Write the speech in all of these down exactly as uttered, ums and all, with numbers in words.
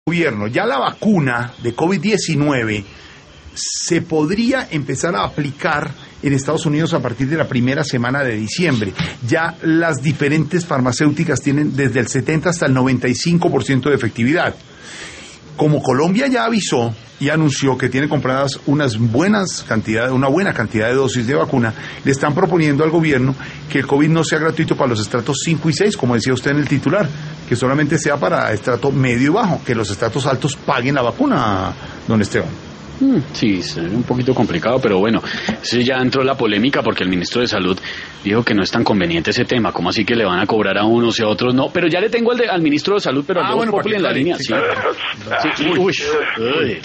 Gobierno, ya la vacuna de COVID diecinueve se podría empezar a aplicar en Estados Unidos a partir de la primera semana de diciembre. Ya las diferentes farmacéuticas tienen desde el setenta hasta el noventa y cinco por ciento de efectividad. Como Colombia ya avisó y anunció que tiene compradas unas buenas cantidades, una buena cantidad de dosis de vacuna, le están proponiendo al gobierno que el COVID no sea gratuito para los estratos cinco y seis, como decía usted en el titular, que solamente sea para estrato medio y bajo, que los estratos altos paguen la vacuna, don Esteban. Sí, es un poquito complicado, pero bueno, sí ya entró la polémica porque el ministro de Salud dijo que no es tan conveniente ese tema. ¿Cómo así que le van a cobrar a unos y a otros no? Pero ya le tengo al, de, al ministro de Salud, pero ah, al bueno, Populi en la línea. Sí, sí. sí. sí. Uy. Uy.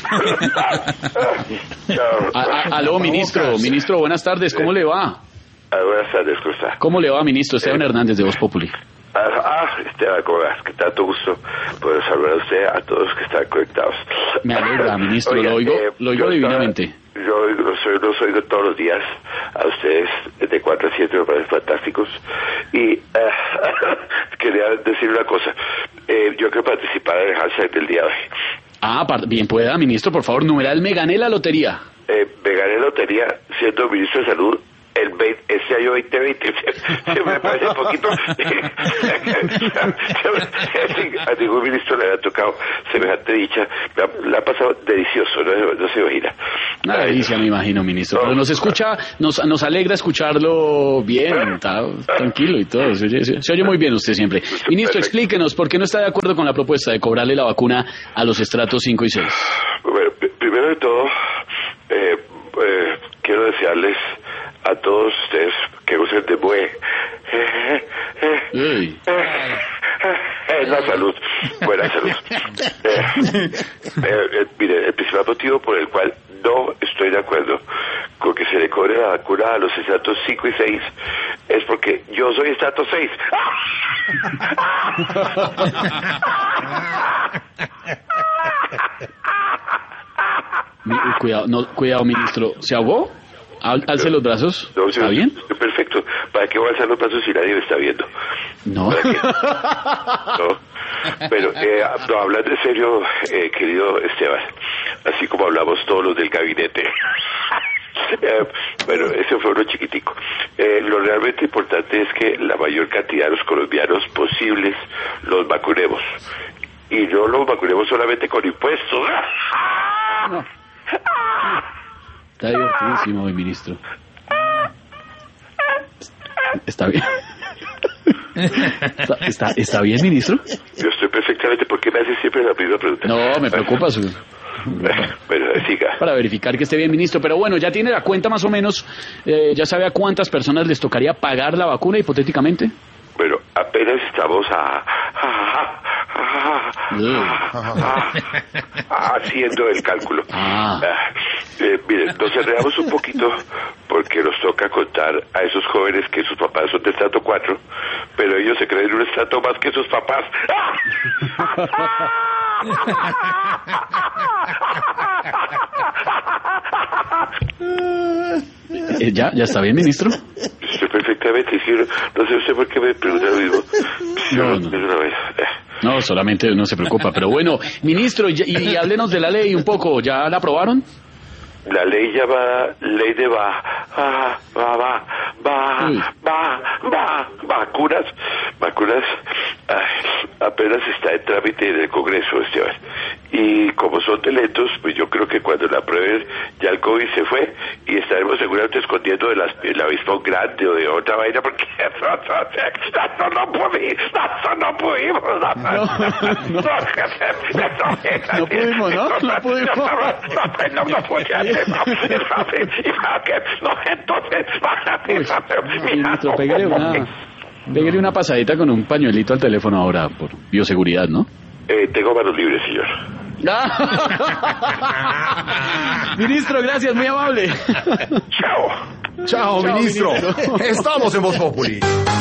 a, a, aló, ministro. Ministro, buenas tardes. ¿Cómo le va? Ah, buenas tardes, ¿cómo está? ¿Cómo le va, ministro? Esteban eh. Hernández de Voz Populi. Ah, ah, Esteban, ¿cómo vas? Que tanto gusto poder saludar a usted, a todos que están conectados. Me alegra, ministro, Oiga, lo oigo, eh, lo oigo divinamente. Yo oigo, los, oigo, los oigo todos los días a ustedes de cuatro a siete, me parecen fantásticos. Y uh, quería decir una cosa, eh, yo quiero participar en el hashtag del día de hoy. Ah, bien pueda, ministro, por favor, numeral, me gané la lotería. Eh, me gané la lotería siendo ministro de Salud el veinte, este año veinte veinte, se me parece un poquito. A ningún ministro le ha tocado semejante dicha. La ha pasado delicioso, no, no se imagina. Una delicia, me imagino, ministro. Pero nos escucha, nos nos alegra escucharlo bien, está tranquilo y todo. Se oye, se oye muy bien usted siempre. Ministro, explíquenos, ¿por qué no está de acuerdo con la propuesta de cobrarle la vacuna a los estratos cinco y seis? Bueno, primero de todo, eh, eh, quiero desearles a todos ustedes que usen de bue eh, eh, eh, eh, la salud, buena salud. Eh, eh, eh, mire, el principal motivo por el cual no estoy de acuerdo con que se le cobre la vacuna a los estratos cinco y seis es porque yo soy estrato seis. Cuidado, no, cuidado, ministro. ¿Se ahogó? Al, alce los brazos. No, ¿está bien? Perfecto. ¿Para qué voy a alzar los brazos si nadie me está viendo? No. No. Pero, eh, no, hablando en serio, eh, querido Esteban, así como hablamos todos los del gabinete. eh, bueno, ese fue uno chiquitico. Eh, lo realmente importante es que la mayor cantidad de los colombianos posibles los vacunemos. Y no los vacunemos solamente con impuestos. No. Está divertidísimo, mi ministro. ¿Está bien? ¿Está, está, ¿Está bien, ministro? Yo estoy perfectamente. ¿Por qué me hace siempre la misma pregunta? No, me preocupa su... Bueno, siga. Para verificar que esté bien, ministro. Pero bueno, ya tiene la cuenta más o menos. Eh, ¿Ya sabe a cuántas personas les tocaría pagar la vacuna, hipotéticamente? Bueno, apenas estamos a... a, a, a, a haciendo el cálculo. Ah. Eh, miren, nos enredamos un poquito porque nos toca contar a esos jóvenes que sus papás son de estrato cuatro, pero ellos se creen un estrato más que sus papás. Eh, ¿Ya? ¿Ya está bien, ministro? Estoy perfectamente, sí, no sé usted por qué me pregunta lo mismo. No, no. Una vez. No, solamente no se preocupa, pero bueno, ministro, y, y háblenos de la ley un poco, ¿ya la aprobaron? La ley llamada ley de va, va, va, va, va, va, va, vacunas, vacunas, ay, apenas está en trámite en el Congreso, Esteban. Y como son de lentos, pues yo creo que cuando la aprueben ya el COVID se fue y estaremos seguramente escondiendo el, el avispón grande o de otra vaina porque eso, eso, eso no pudimos, eso no pudimos. No, no, no pudimos, ¿no? No pudimos. No, no pudimos. No, entonces, ministro, pégale una, pégale una pasadita con un pañuelito al teléfono ahora por bioseguridad, ¿no? Eh, tengo manos libres, señor. Ministro, gracias, muy amable. Chao. Chao, Chao ministro. ministro. Estamos en Voz Populi.